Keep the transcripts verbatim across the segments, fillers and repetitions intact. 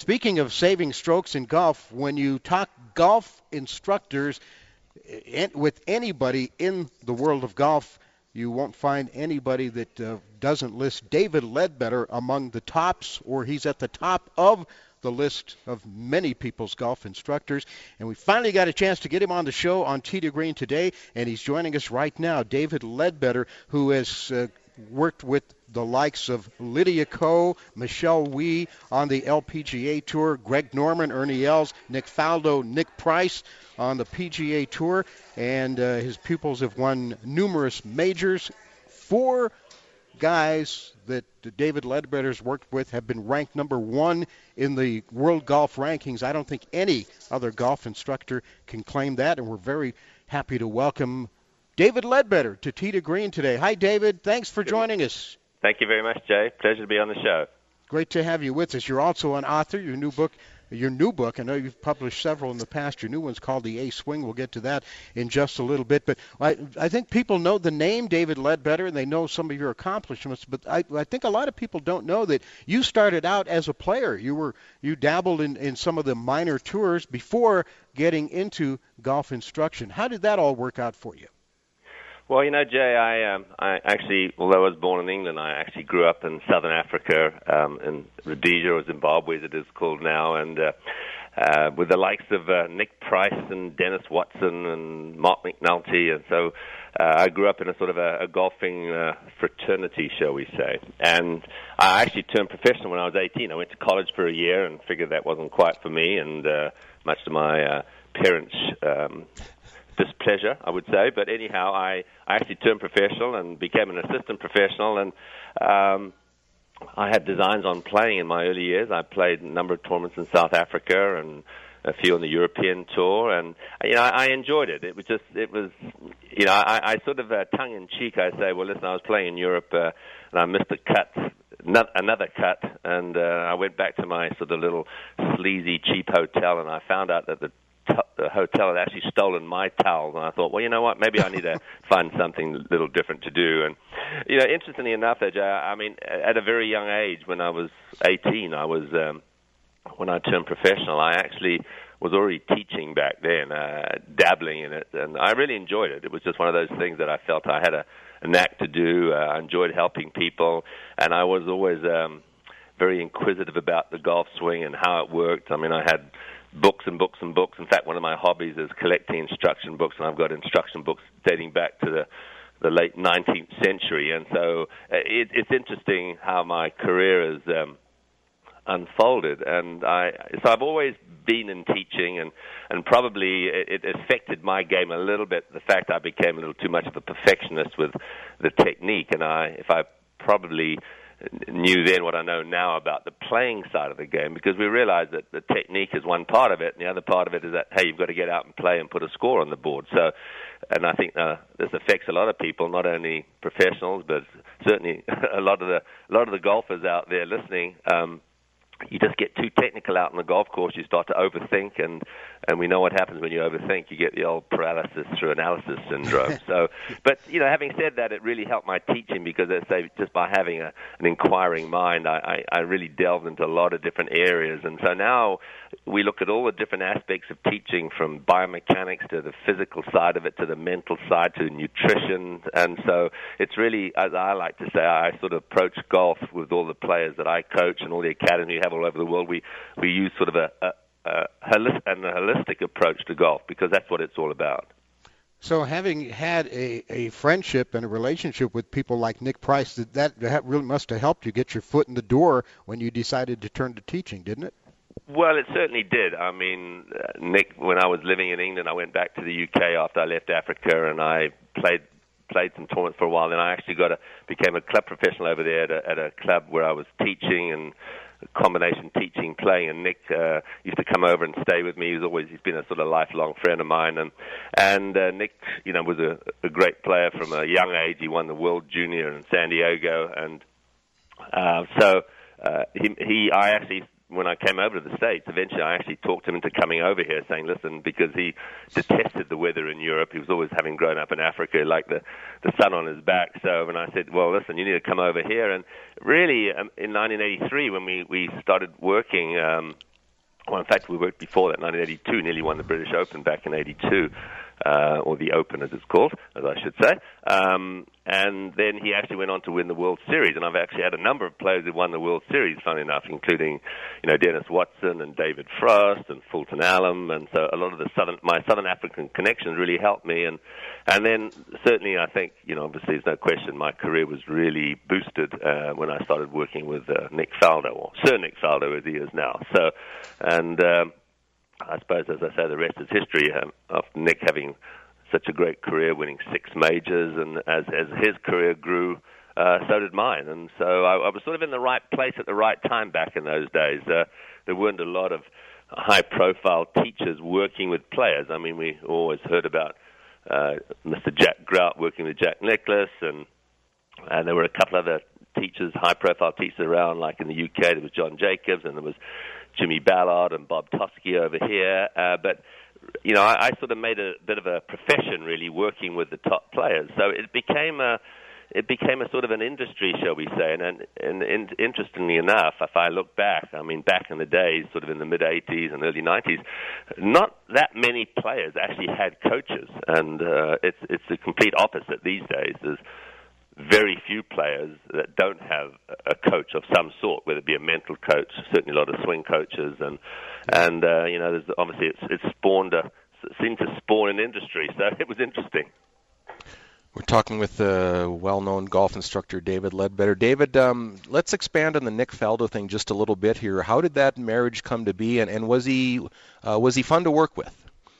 speaking of saving strokes in golf, when you talk golf instructors with anybody in the world of golf, you won't find anybody that uh, doesn't list David Leadbetter among the tops, or he's at the top of the list of many people's golf instructors. And we finally got a chance to get him on the show on Tee to Green today, and he's joining us right now. David Leadbetter, who has uh, worked with the likes of Lydia Ko, Michelle Wie on the L P G A Tour, Greg Norman, Ernie Els, Nick Faldo, Nick Price on the P G A Tour, and uh, his pupils have won numerous majors. Four guys that David Leadbetter's worked with have been ranked number one in the world golf rankings. I don't think any other golf instructor can claim that, and we're very happy to welcome David Leadbetter to Tee to Green today. Hi, David. Thanks for joining us. Thank you very much, Jay. Pleasure to be on the show. Great to have you with us. You're also an author. Your new book, your new book, I know you've published several in the past. Your new one's called The Ace Swing. We'll get to that in just a little bit. But I, I think people know the name David Leadbetter, and they know some of your accomplishments. But I, I think a lot of people don't know that you started out as a player. You were you dabbled in, in some of the minor tours before getting into golf instruction. How did that all work out for you? Well, you know, Jay, I um, I actually, although I was born in England, I actually grew up in southern Africa, um, in Rhodesia or Zimbabwe, as it is called now, and uh, uh, with the likes of uh, Nick Price and Dennis Watson and Mark McNulty, and so uh, I grew up in a sort of a, a golfing uh, fraternity, shall we say. And I actually turned professional when I was eighteen. I went to college for a year and figured that wasn't quite for me, and uh, much to my uh, parents' um, displeasure, I would say. But anyhow, I, I actually turned professional and became an assistant professional, and um, I had designs on playing in my early years. I played a number of tournaments in South Africa and a few on the European tour, and you know, I, I enjoyed it. It was just, it was, you know, I, I sort of uh, tongue-in-cheek, I say, well, listen, I was playing in Europe, uh, and I missed a cut, another cut, and uh, I went back to my sort of little sleazy, cheap hotel, and I found out that the the hotel had actually stolen my towels, and I thought, well, you know what, maybe I need to find something a little different to do. And, you know, interestingly enough, Jay, I mean, at a very young age, when I was eighteen, I was, um, when I turned professional, I actually was already teaching back then, uh, dabbling in it, and I really enjoyed it. It was just one of those things that I felt I had a, a knack to do. Uh, I enjoyed helping people, and I was always um, very inquisitive about the golf swing and how it worked. I mean, I had books and books and books. In fact, one of my hobbies is collecting instruction books, and I've got instruction books dating back to the, the late nineteenth century. And so it, it's interesting how my career has um, unfolded. And I, so I've always been in teaching, and, and probably it, it affected my game a little bit, the fact I became a little too much of a perfectionist with the technique. And I, if I probably knew then what I know now about the playing side of the game, because we realize that the technique is one part of it, and the other part of it is that, hey, you've got to get out and play and put a score on the board. So, and I think uh, this affects a lot of people, not only professionals, but certainly a lot of the a lot of the golfers out there listening. Um, you just get too technical out on the golf course, you start to overthink, and, and we know what happens when you overthink. You get the old paralysis through analysis syndrome. So, but, you know, having said that, it really helped my teaching because, as I say, just by having a, an inquiring mind, I, I, I really delved into a lot of different areas. And so now we look at all the different aspects of teaching, from biomechanics to the physical side of it, to the mental side, to nutrition. And so it's really, as I like to say, I sort of approach golf with all the players that I coach and all the academy we have all over the world. We we use sort of a, a, a, holistic, a holistic approach to golf, because that's what it's all about. So having had a, a friendship and a relationship with people like Nick Price, that, that really must have helped you get your foot in the door when you decided to turn to teaching, didn't it? Well, it certainly did. I mean, uh, Nick, when I was living in England, I went back to the U K after I left Africa, and I played played some tournaments for a while. Then I actually got a became a club professional over there at a, at a club where I was teaching, and combination teaching, playing, and Nick uh, used to come over and stay with me. He's always he's been a sort of lifelong friend of mine, and and uh, Nick, you know, was a, a great player from a young age. He won the World Junior in San Diego, and uh, so uh, he, he I actually, when I came over to the States, eventually I actually talked him into coming over here, saying, listen, because he detested the weather in Europe. He was always, having grown up in Africa, like the, the sun on his back. So when I said, well, listen, you need to come over here. And really, um, in nineteen eighty-three, when we, we started working, um, Well, in fact, we worked before that, nineteen eighty-two, nearly won the British Open back in eighty-two, uh, or the Open as it's called, as I should say. Um, and then he actually went on to win the World Series, and I've actually had a number of players who won the World Series, funny enough, including, you know, Dennis Watson and David Frost and Fulton Allen, and so a lot of the southern, my Southern African connections really helped me, and and then certainly I think, you know, obviously there's no question my career was really boosted uh, when I started working with uh, Nick Faldo, or Sir Nick Faldo as he is now. So, and um, I suppose, as I say, the rest is history, um, of Nick having such a great career, winning six majors, and as as his career grew, uh, so did mine. And so I, I was sort of in the right place at the right time back in those days. Uh, there weren't a lot of high-profile teachers working with players. I mean, we always heard about uh, Mister Jack Grout working with Jack Nicklaus, and and there were a couple other teachers, high-profile teachers around, like in the U K, there was John Jacobs, and there was Jimmy Ballard and Bob Toski over here. Uh, but, you know, I, I sort of made a bit of a profession, really, working with the top players. So it became a it became a sort of an industry, shall we say. And, and, and, and interestingly enough, if I look back, I mean, back in the days, sort of in the mid-eighties and early nineties, not that many players actually had coaches. And uh, it's it's the complete opposite these days. There's very few players that don't have a coach of some sort, whether it be a mental coach, certainly a lot of swing coaches, and and uh, you know, there's obviously it's it's spawned a it seemed to spawn an industry, so it was interesting. We're talking with the well-known golf instructor David Leadbetter. David, um, let's expand on the Nick Faldo thing just a little bit here. How did that marriage come to be, and, and was he uh, was he fun to work with?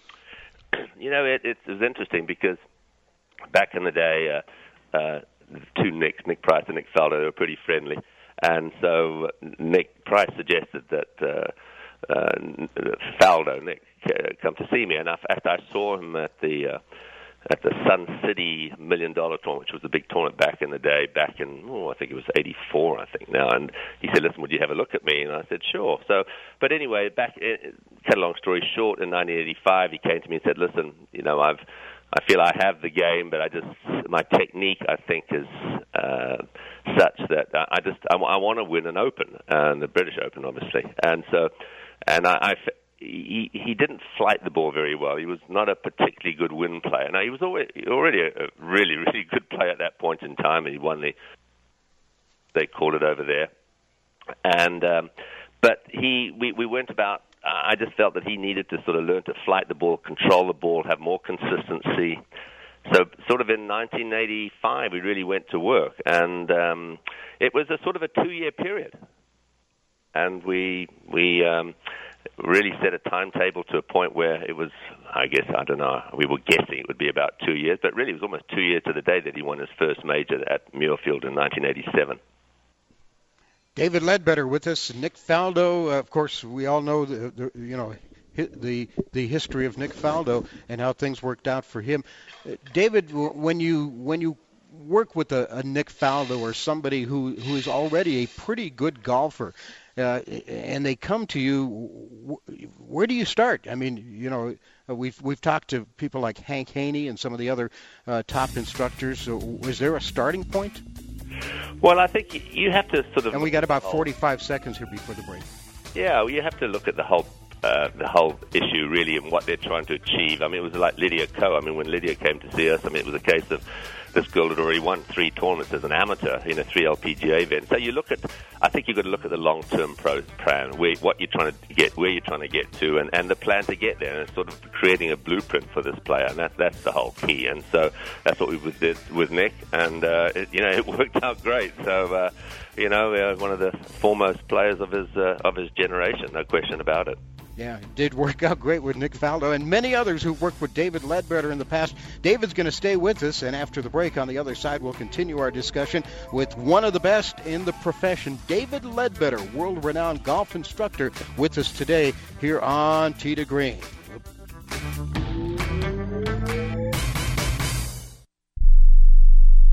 You know, it, it was interesting because back in the day. Uh, uh, two Nicks, Nick Price and Nick Faldo, they were pretty friendly. And so Nick Price suggested that uh, uh, Faldo, Nick, uh, come to see me. And after I saw him at the uh, at the Sun City Million Dollar Tournament, which was a big tournament back in the day, back in, oh, I think it was eighty-four, I think now. And he said, listen, would you have a look at me? And I said, sure. So, but anyway, back, cut a long story short, in nineteen eighty-five, he came to me and said, listen, you know, I've I feel I have the game, but I just my technique I think is uh, such that I just I, I want to win an Open, and uh, the British Open, obviously. And so, and I, I he he didn't flight the ball very well. He was not a particularly good win player. Now he was already already a, a really really good player at that point in time. He won the they called it over there, and um, but he we we went about. I just felt that he needed to sort of learn to flight the ball, control the ball, have more consistency. So sort of in nineteen eighty-five, we really went to work. And um, it was a sort of a two-year period. And we we um, really set a timetable to a point where it was, I guess, I don't know, we were guessing it would be about two years. But really it was almost two years to the day that he won his first major at Muirfield in nineteen eighty-seven. David Leadbetter with us. Nick Faldo, uh, of course, we all know the, the you know the the history of Nick Faldo and how things worked out for him. Uh, David, when you when you work with a, a Nick Faldo or somebody who who is already a pretty good golfer, uh, and they come to you, where do you start? I mean, you know, we've we've talked to people like Hank Haney and some of the other uh, top instructors. So, was there a starting point? Well, I think you have to sort of... And we got about forty-five seconds here before the break. Yeah, well, you have to look at the whole uh, the whole issue, really, and what they're trying to achieve. I mean, it was like Lydia Ko. I mean, when Lydia came to see us, I mean, it was a case of this girl had already won three tournaments as an amateur in a three L P G A event. So you look at... I think you've got to look at the long-term pro plan, where, what you're trying to get, where you're trying to get to, and, and the plan to get there, and it's sort of creating a blueprint for this player, and that, that's the whole key. And so that's what we did with Nick, and, uh, it, you know, it worked out great. So, uh, you know, uh, one of the foremost players of his uh, of his generation, no question about it. Yeah, it did work out great with Nick Faldo and many others who've worked with David Leadbetter in the past. David's going to stay with us, and after the break on the other side, we'll continue our discussion with one of the best in the profession, David Leadbetter, world-renowned golf instructor, with us today here on Tee to Green.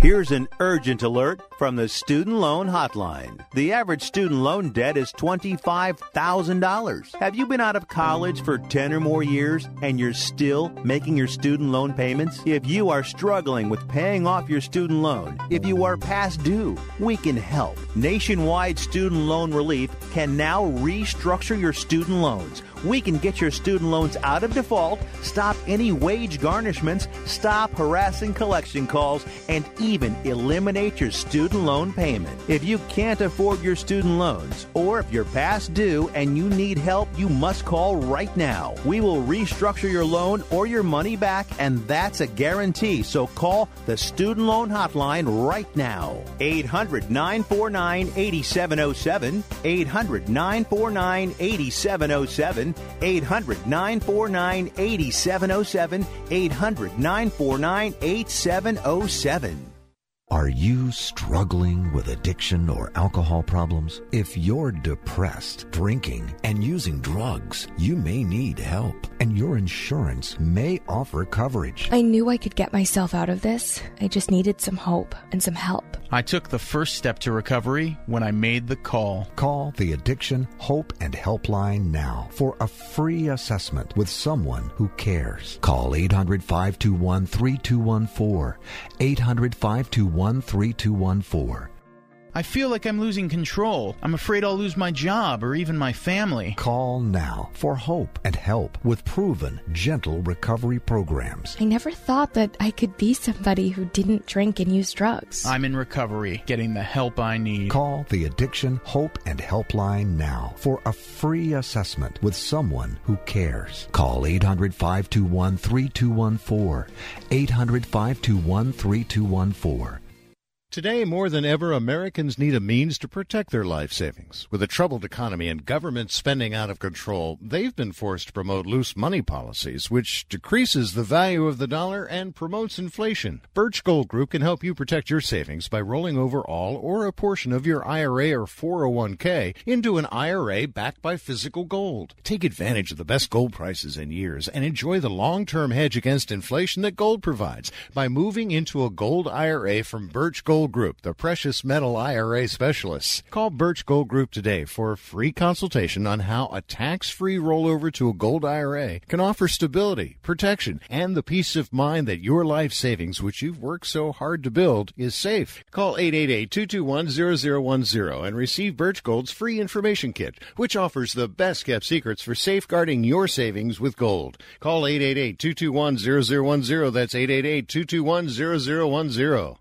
Here's an urgent alert from the Student Loan Hotline. The average student loan debt is twenty-five thousand dollars. Have you been out of college for ten or more years and you're still making your student loan payments? If you are struggling with paying off your student loan, if you are past due, we can help. Nationwide Student Loan Relief can now restructure your student loans. We can get your student loans out of default, stop any wage garnishments, stop harassing collection calls, and even eliminate your student loan payment. If you can't afford your student loans, or if you're past due and you need help, you must call right now. We will restructure your loan or your money back, and that's a guarantee. So call the Student Loan Hotline right now. eight hundred, nine four nine, eight seven zero seven, eight hundred, nine four nine, eight seven zero seven, eight hundred, nine four nine, eight seven zero seven, eight hundred, nine four nine, eight seven zero seven. Are you struggling with addiction or alcohol problems? If you're depressed, drinking, and using drugs, you may need help, and your insurance may offer coverage. I knew I could get myself out of this. I just needed some hope and some help. I took the first step to recovery when I made the call. Call the Addiction Hope and Helpline now for a free assessment with someone who cares. Call eight hundred, five two one, three two one four, eight hundred, five two one, three two one four. I feel like I'm losing control. I'm afraid I'll lose my job or even my family. Call now for hope and help with proven, gentle recovery programs. I never thought that I could be somebody who didn't drink and use drugs. I'm in recovery, getting the help I need. Call the Addiction Hope and Helpline now for a free assessment with someone who cares. Call eight hundred, five two one, three two one four, eight hundred, five two one, three two one four. Today, more than ever, Americans need a means to protect their life savings. With a troubled economy and government spending out of control, they've been forced to promote loose money policies, which decreases the value of the dollar and promotes inflation. Birch Gold Group can help you protect your savings by rolling over all or a portion of your I R A or four oh one k into an I R A backed by physical gold. Take advantage of the best gold prices in years and enjoy the long-term hedge against inflation that gold provides by moving into a gold I R A from Birch Gold Group, the precious metal I R A specialists. Call Birch Gold Group today for a free consultation on how a tax-free rollover to a gold I R A can offer stability, protection, and the peace of mind that your life savings, which you've worked so hard to build, is safe. Call eight eight eight, two two one, zero zero one zero and receive Birch Gold's free information kit, which offers the best-kept secrets for safeguarding your savings with gold. Call eight eight eight, two two one, zero zero one zero. That's eight eight eight, two two one, zero zero one zero.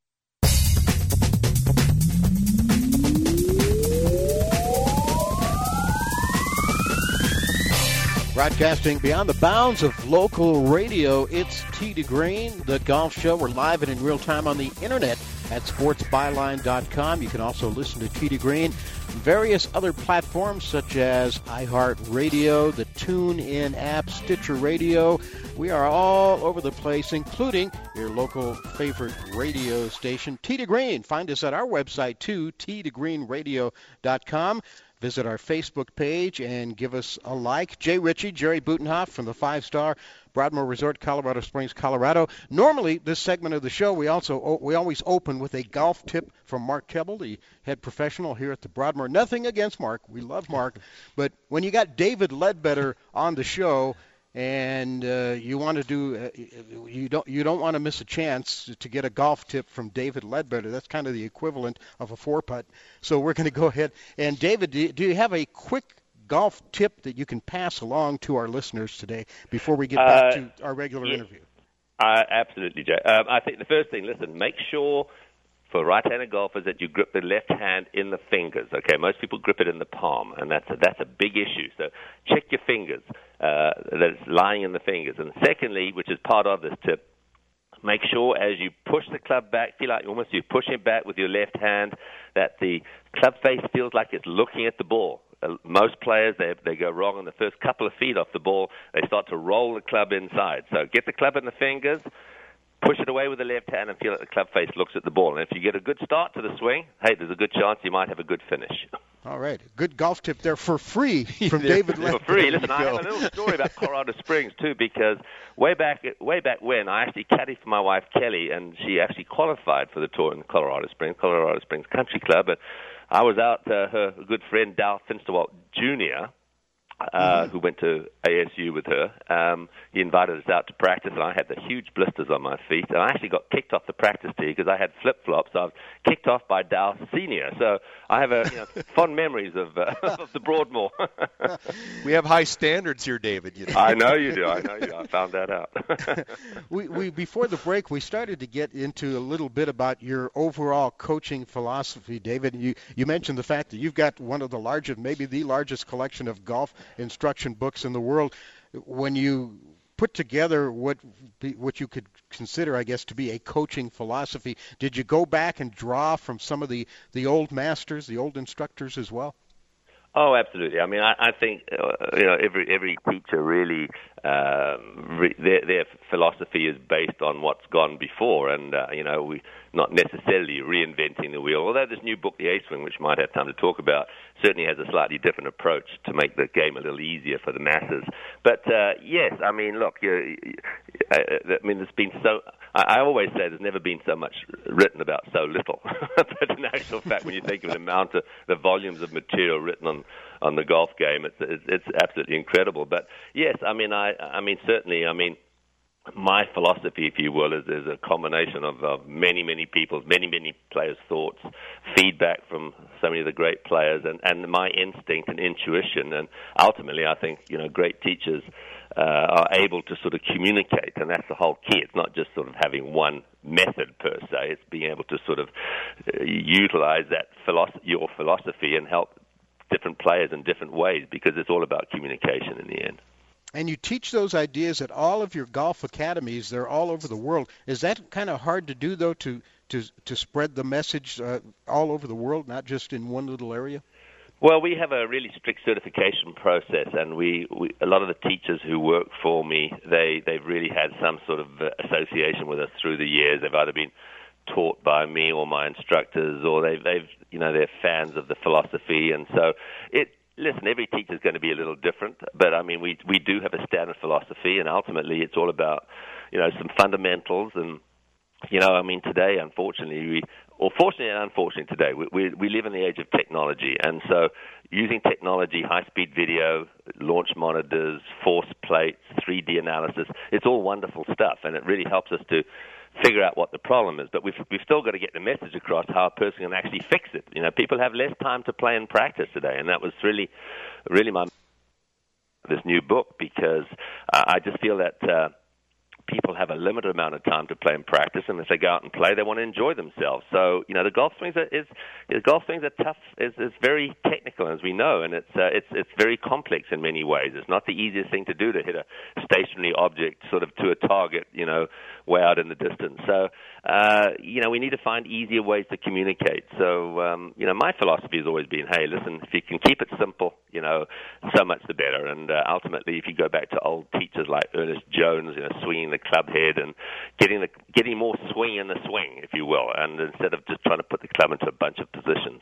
Broadcasting beyond the bounds of local radio, it's Tee to Green, the golf show. We're live and in real time on the internet at sports byline dot com. You can also listen to Tee to Green on various other platforms such as iHeartRadio, the TuneIn app, Stitcher Radio. We are all over the place, including your local favorite radio station, Tee to Green. Find us at our website, too, tee to green radio dot com. Visit our Facebook page and give us a like. Jay Ritchie, Jerry Butenhoff from the five-star Broadmoor Resort, Colorado Springs, Colorado. Normally, this segment of the show, we also we always open with a golf tip from Mark Keble, the head professional here at the Broadmoor. Nothing against Mark. We love Mark. But when you got David Ledbetter on the show, and uh, you want to do, uh, you don't you don't want to miss a chance to get a golf tip from David Ledbetter. That's kind of the equivalent of a four putt. So we're going to go ahead. And David, do you, do you have a quick golf tip that you can pass along to our listeners today before we get back uh, to our regular yeah, interview? Uh, absolutely, Jay. Um, I think the first thing, listen, make sure for right-handed golfers that you grip the left hand in the fingers. Okay, most people grip it in the palm, and that's a, that's a big issue. So check your fingers, uh, that it's lying in the fingers. And secondly, which is part of this tip, make sure as you push the club back, feel like almost you're pushing back with your left hand, that the club face feels like it's looking at the ball. Uh, most players, they they go wrong on the first couple of feet off the ball. They start to roll the club inside. So get the club in the fingers. push it away with the left hand and feel that the club face looks at the ball. And if you get a good start to the swing, hey, there's a good chance you might have a good finish. All right. Good golf tip there for free from David Ledbetter. For free. Listen, I have a little story about Colorado Springs, too, because way back way back when, I actually caddied for my wife, Kelly, and she actually qualified for the tour in Colorado Springs, Colorado Springs Country Club. And I was out, uh, her good friend, Dal Finsterwalt Junior, Uh, mm-hmm. who went to A S U with her. Um, he invited us out to practice, and I had the huge blisters on my feet. And I actually got kicked off the practice tee because I had flip-flops. I was kicked off by Dow Senior. So I have a, you know, fond memories of, uh, of the Broadmoor. We have high standards here, David. You know. I know you do. I know you do. I found that out. we, we Before the break, we started to get into a little bit about your overall coaching philosophy, David. You, you mentioned the fact that you've got one of the largest, maybe the largest collection of golf instruction books in the world. When you put together what what you could consider, I guess, to be a coaching philosophy, did you go back and draw from some of the, the old masters, the old instructors as well? Oh, absolutely. I mean, I, I think uh, you know every every teacher really um, re- their their philosophy is based on what's gone before, and uh, you know we not necessarily reinventing the wheel. Although this new book, The A-Swing, which we might have time to talk about, certainly has a slightly different approach to make the game a little easier for the masses. But uh, yes, I mean, look, you, you, I, I mean, there's been so. I always say there's never been so much written about so little. But in actual fact, when you think of the amount of the volumes of material written on, on the golf game, it's, it's it's absolutely incredible. But yes, I mean, I I mean certainly, I mean, my philosophy, if you will, is, is a combination of, of many many people's, many many players' thoughts, feedback from so many of the great players, and, and my instinct and intuition, and ultimately, I think you know, great teachers Uh, are able to sort of communicate, and that's the whole key. It's not just sort of having one method per se. It's being able to sort of uh, utilize that philosophy, your philosophy, and help different players in different ways, because it's all about communication in the end. And you teach those ideas at all of your golf academies. They're all over the world. Is that kind of hard to do, though, to to to spread the message uh, all over the world, not just in one little area? Well, we have a really strict certification process, and we, we a lot of the teachers who work for me, they, they've really had some sort of association with us through the years. They've either been taught by me or my instructors, or they've, they've you know, they're fans of the philosophy. And so, it listen, every teacher is going to be a little different, but I mean, we we do have a standard philosophy, and ultimately it's all about, you know, some fundamentals. And you know, I mean, today, unfortunately, we, or fortunately and unfortunately today, we, we, we live in the age of technology. And so using technology, high-speed video, launch monitors, force plates, three D analysis, it's all wonderful stuff. And it really helps us to figure out what the problem is. But we've, we've still got to get the message across how a person can actually fix it. You know, people have less time to play and practice today. And that was really, really my this new book, because uh, I just feel that uh, people have a limited amount of time to play and practice, and if they go out and play, they want to enjoy themselves. So, you know, the golf swings are, is, is golf swings are tough. is is very technical, as we know, and it's uh, it's it's very complex in many ways. It's not the easiest thing to do to hit a stationary object sort of to a target, you know, way out in the distance. So, uh, you know, we need to find easier ways to communicate. So, um, you know, my philosophy has always been, hey, listen, if you can keep it simple, you know, so much the better. And uh, ultimately, if you go back to old teachers like Ernest Jones, you know, swinging the club head and getting the getting more swing in the swing, if you will, and instead of just trying to put the club into a bunch of positions.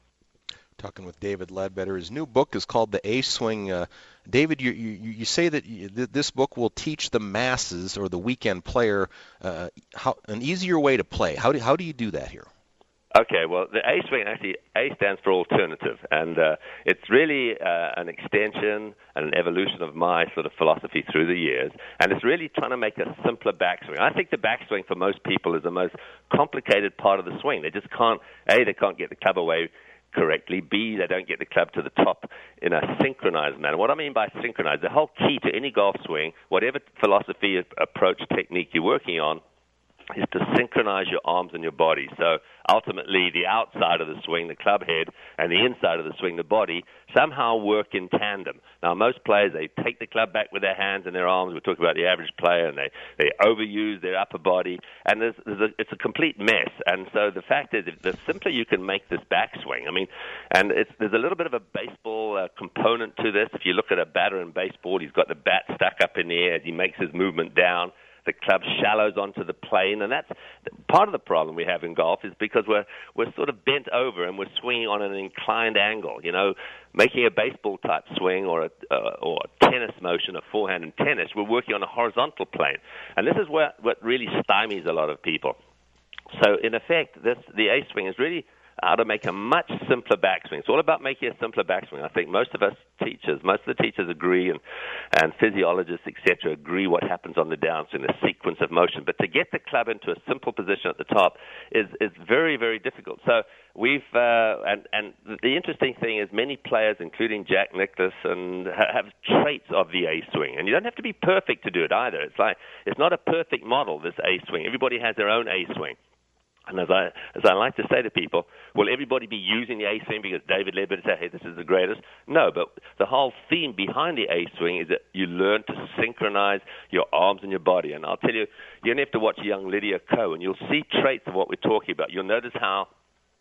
Talking with David Ledbetter. His new book is called The A-Swing. Uh, David, you, you, you say that you, th- this book will teach the masses or the weekend player uh, how an easier way to play. How do how do you do that here? Okay, well, the A-Swing, actually, A stands for alternative, and uh, it's really uh, an extension and an evolution of my sort of philosophy through the years, and it's really trying to make a simpler backswing. I think the backswing for most people is the most complicated part of the swing. They just can't, A, they can't get the club away correctly, B, they don't get the club to the top in a synchronized manner. What I mean by synchronized, the whole key to any golf swing, whatever philosophy, approach, technique you're working on, is to synchronize your arms and your body. So ultimately, the outside of the swing, the club head, and the inside of the swing, the body, somehow work in tandem. Now, most players, they take the club back with their hands and their arms. We're talking about the average player, and they, they overuse their upper body, and there's, there's a, it's a complete mess. And so the fact is, the simpler you can make this backswing, I mean, and it's, there's a little bit of a baseball uh, component to this. If you look at a batter in baseball, he's got the bat stuck up in the air as he makes his movement down. the club shallows onto the plane, and that's part of the problem we have in golf is because we're we're sort of bent over and we're swinging on an inclined angle. You know, making a baseball type swing or a uh, or a tennis motion, a forehand in tennis, we're working on a horizontal plane, and this is where what really stymies a lot of people. So in effect, this the A swing is really how to make a much simpler backswing. It's all about making a simpler backswing. I think most of us teachers, most of the teachers agree, and, and physiologists, et cetera, agree what happens on the downswing, the sequence of motion. But to get the club into a simple position at the top is, is very, very difficult. So we've, uh, and, and the interesting thing is many players, including Jack Nicklaus, and ha- have traits of the A swing. And you don't have to be perfect to do it either. It's like, it's not a perfect model, this A swing. Everybody has their own A swing. And as I as I like to say to people, will everybody be using the A swing because David Ledbetter said, hey, this is the greatest? No, but the whole theme behind the A swing is that you learn to synchronize your arms and your body. And I'll tell you, you only have to watch young Lydia Ko, and you'll see traits of what we're talking about. You'll notice how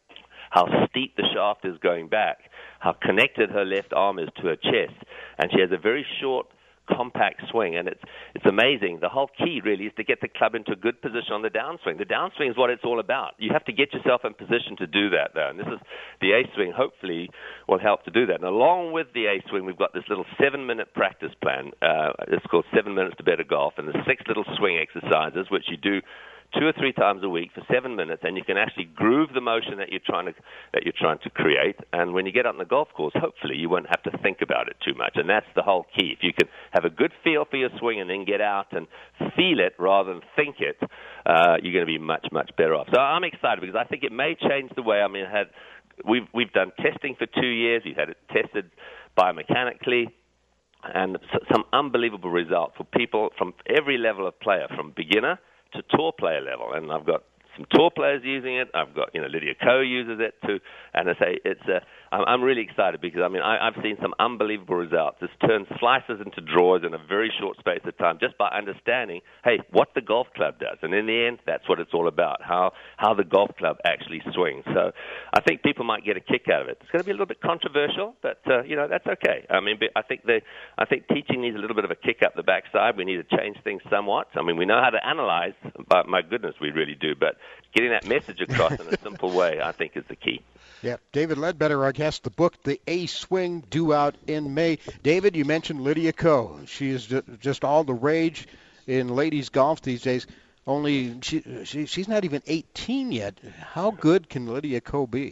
how steep the shaft is going back, how connected her left arm is to her chest, and she has a very short, compact swing, and it's it's amazing. The whole key really is to get the club into a good position on the downswing. The downswing is what it's all about. You have to get yourself in position to do that, though, and this is the A swing. Hopefully, will help to do that. And along with the A swing, we've got this little seven-minute practice plan. Uh, it's called Seven Minutes to Better Golf, and there's six little swing exercises which you do two or three times a week for seven minutes, and you can actually groove the motion that you're trying to that you're trying to create. And when you get out on the golf course, hopefully you won't have to think about it too much. And that's the whole key. If you can have a good feel for your swing and then get out and feel it rather than think it, uh, you're going to be much, much better off. So I'm excited because I think it may change the way. I mean, had we've we've done testing for two years. We've had it tested biomechanically, and some unbelievable results for people from every level of player, from beginner to tour player level. And I've got some tour players using it. I've got, you know, Lydia Ko uses it too. And I say it's a, I'm, I'm really excited because, I mean, I, I've seen some unbelievable results. This turns slices into draws in a very short space of time just by understanding, hey, what the golf club does. And in the end, that's what it's all about, how, how the golf club actually swings. So I think people might get a kick out of it. It's going to be a little bit controversial, but, uh, you know, that's okay. I mean, I think the, I think teaching needs a little bit of a kick up the backside. We need to change things somewhat. I mean, we know how to analyze, but my goodness, we really do. But getting that message across in a simple way, I think, is the key. Yeah, David Ledbetter, our guest. The book, The A Swing, due out in May. David, you mentioned Lydia Ko. She is just all the rage in ladies golf these days. Only she, she she's not even eighteen yet. How good can Lydia Ko be?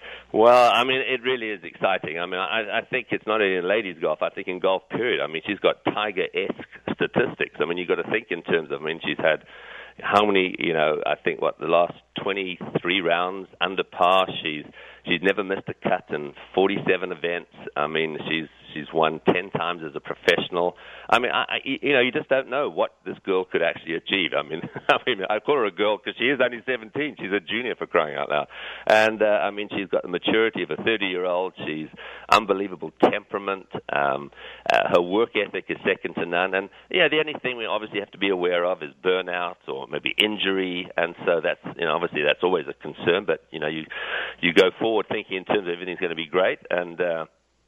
Well, I mean, it really is exciting. I mean, I, I think it's not only in ladies golf. I think in golf, period. I mean, she's got Tiger-esque statistics. I mean, you've got to think in terms of, I mean, she's had how many, you know, I think, what, the last twenty-three rounds under par. She's she's never missed a cut in forty-seven events. I mean, she's she's won ten times as a professional. I mean, I, I, you know, you just don't know what this girl could actually achieve. I mean, I mean, I call her a girl because she is only seventeen. She's a junior, for crying out loud. And, uh, I mean, she's got the maturity of a thirty-year-old. She's unbelievable temperament. Um, uh, her work ethic is second to none. And, yeah, the only thing we obviously have to be aware of is burnout or maybe injury. And so that's, you know, obviously that's always a concern. But, you know, you, you go forward thinking in terms of everything's going to be great. And, uh,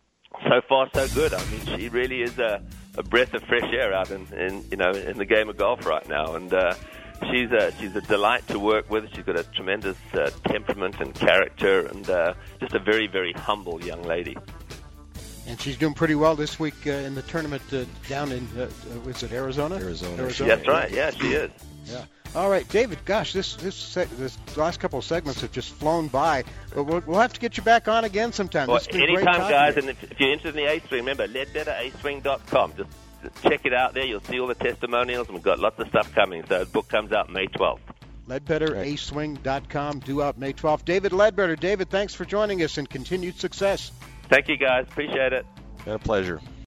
so far, so good. I mean, she really is a, a breath of fresh air out in, in, you know, in the game of golf right now. And uh, she's a she's a delight to work with. She's got a tremendous uh, temperament and character, and uh, just a very, very humble young lady. And she's doing pretty well this week uh, in the tournament uh, down in, uh, was it Arizona? Arizona. Arizona. That's right. Yeah, she is. Yeah. All right, David. Gosh, this this seg- this last couple of segments have just flown by, but we'll, we'll have to get you back on again sometime. Well, this has been anytime, great guys. to you. And if, if you're interested in the A swing, remember ledbetter a swing dot com. Just, just check it out there. You'll see all the testimonials, and we've got lots of stuff coming. So the book comes out May twelfth. ledbetter a swing dot com, due out May twelfth. David Ledbetter. David, thanks for joining us, and continued success. Thank you, guys. Appreciate it. Been a pleasure.